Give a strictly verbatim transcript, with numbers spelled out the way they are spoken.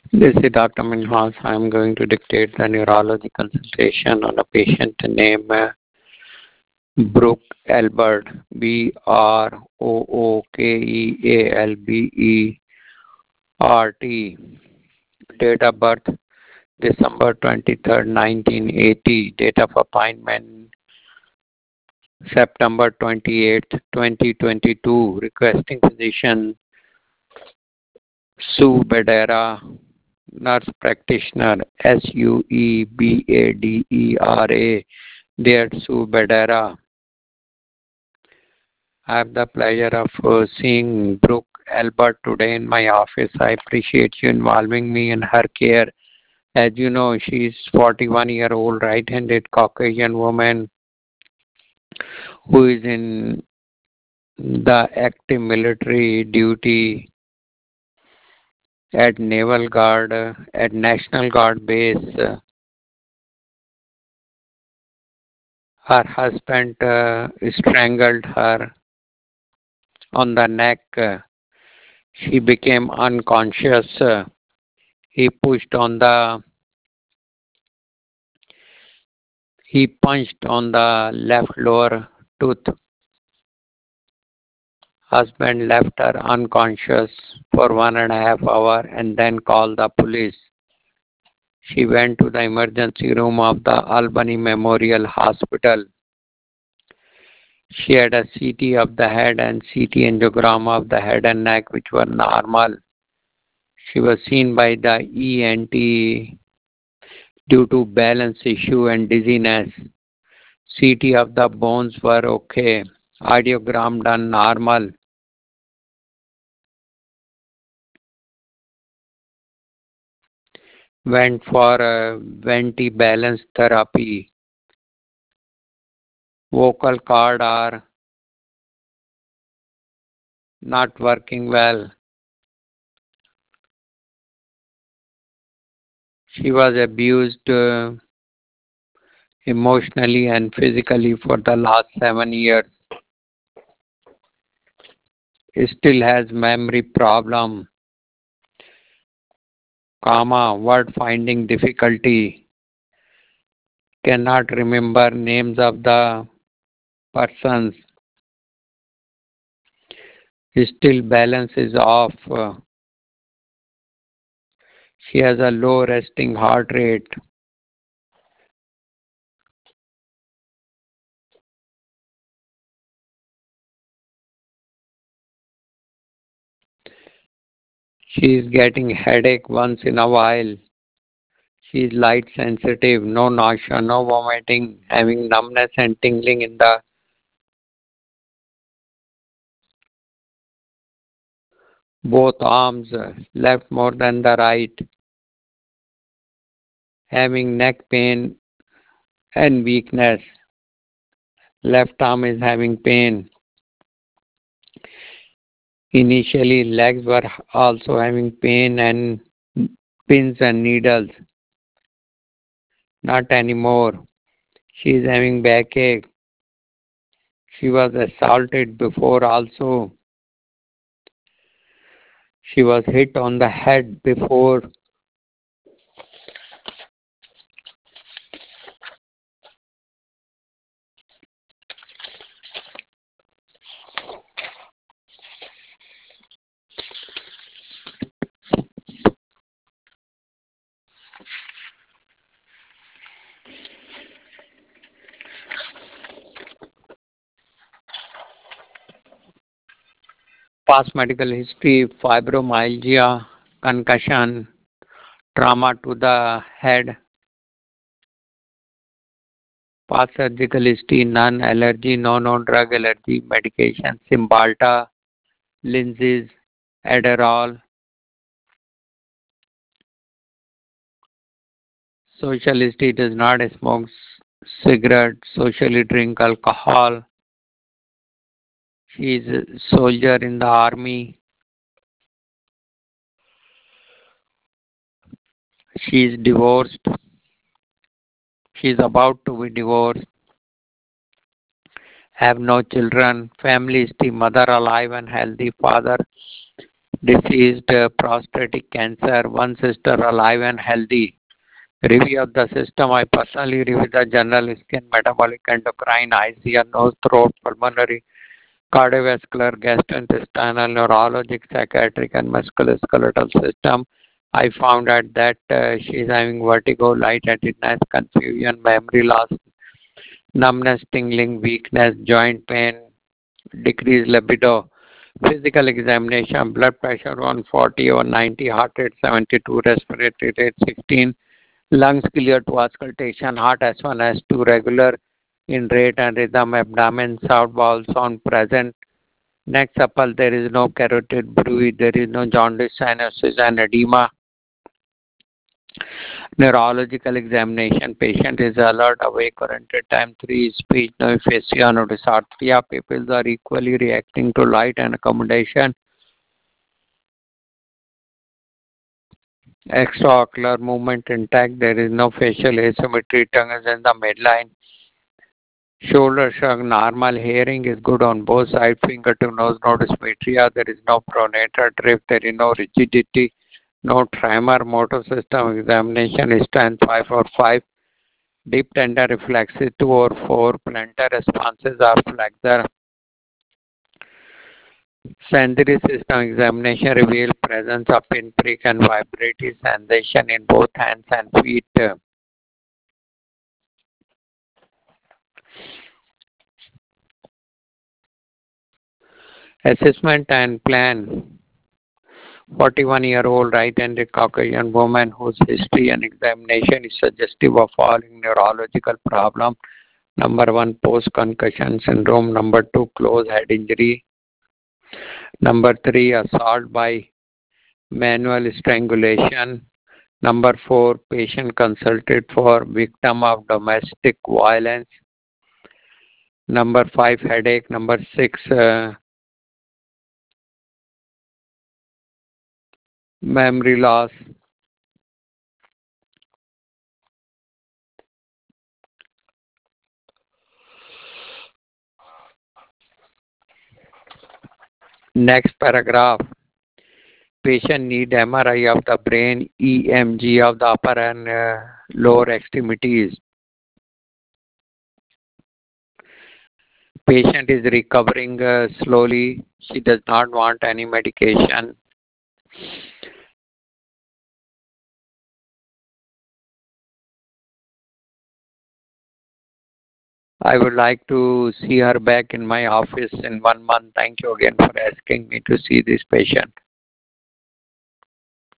This is Doctor Minhas. I am going to dictate the neurology consultation on a patient named uh, Brooke Albert, B R O O K E A L B E R T. Date of birth December twenty-third, nineteen eighty. Date of appointment September twenty-eighth, twenty twenty-two. Requesting physician Sue Bedera, nurse practitioner, S U E B A D E R A, dear Sue Bedera. I have the pleasure of uh, seeing Brooke Albert today in my office. I appreciate you involving me in her care. As you know, she is forty-one year old right-handed Caucasian woman who is in the active military duty at Naval Guard, uh, at National Guard base. Uh, her husband uh, strangled her on the neck. Uh, she became unconscious. Uh, he pushed on the, he punched on the left lower tooth. Husband left her unconscious for one and a half hour and then called the police. She went to the emergency room of the Albany Memorial Hospital. She had a C T of the head and C T angiogram of the head and neck, which were normal. She was seen by the E N T due to balance issue and dizziness. C T of the bones were okay. Audiogram done normal. Went for uh, venti balance therapy. Vocal cord are not working well. She was abused uh, emotionally and physically for the last seven years. Still has memory problem, comma, word finding difficulty, cannot remember names of the persons, still balance is off. She has a low resting heart rate. She is getting headache once in a while. She is light sensitive, no nausea, no vomiting, having numbness and tingling in the both arms, left more than the right, having neck pain and weakness. Left arm is having pain. Initially, legs were also having pain and pins and needles. Not anymore. She is having backache. She was assaulted before also. She was hit on the head before. Past medical history, fibromyalgia, concussion, trauma to the head. Past surgical history, none, allergy, no known drug allergy, medication, Cymbalta, Linzess, Adderall. Social history, does not smoke cigarette, socially drink alcohol. She is a soldier in the army. She is divorced. She is about to be divorced. Have no children. Family history, mother alive and healthy, father Deceased uh, prostatic cancer, one sister alive and healthy. Review of the system. I personally review the general skin, metabolic, endocrine, I C R, nose, throat, pulmonary, cardiovascular, gastrointestinal, neurologic, psychiatric, and musculoskeletal system. I found out that uh, she is having vertigo, lightheadedness, confusion, memory loss, numbness, tingling, weakness, joint pain, decreased libido. Physical examination, blood pressure one forty over ninety, heart rate seventy-two, respiratory rate sixteen, lungs clear to auscultation, heart S one, S two regular in rate and rhythm, abdomen, south bowel sound present. Next supple, there is no carotid bruit, there is no jaundice, cyanosis and edema. Neurological examination, patient is alert, awake, oriented, time three, speech, no aphasia, no dysarthria. Pupils are equally reacting to light and accommodation. Extraocular movement intact, there is no facial asymmetry, tongue is in the midline. Shoulder shrug, normal, hearing is good on both sides, finger to nose, no dysmetria, there is no pronator drift, there is no rigidity, no tremor, motor system examination, strength five or five, deep tender reflexes two or four, plantar responses are flexor. Sensory system examination revealed presence of pinprick and vibratory sensation in both hands and feet. Assessment and plan. forty-one-year-old right-handed Caucasian woman whose history and examination is suggestive of following neurological problem. Number one, post-concussion syndrome. Number two, closed head injury. Number three, assault by manual strangulation. Number four, patient consulted for victim of domestic violence. Number five, headache. Number six, uh, memory loss. Next paragraph. Patient need M R I of the brain, E M G of the upper and uh, lower extremities. Patient is recovering uh, slowly. She does not want any medication. I would like to see her back in my office in one month. Thank you again for asking me to see this patient.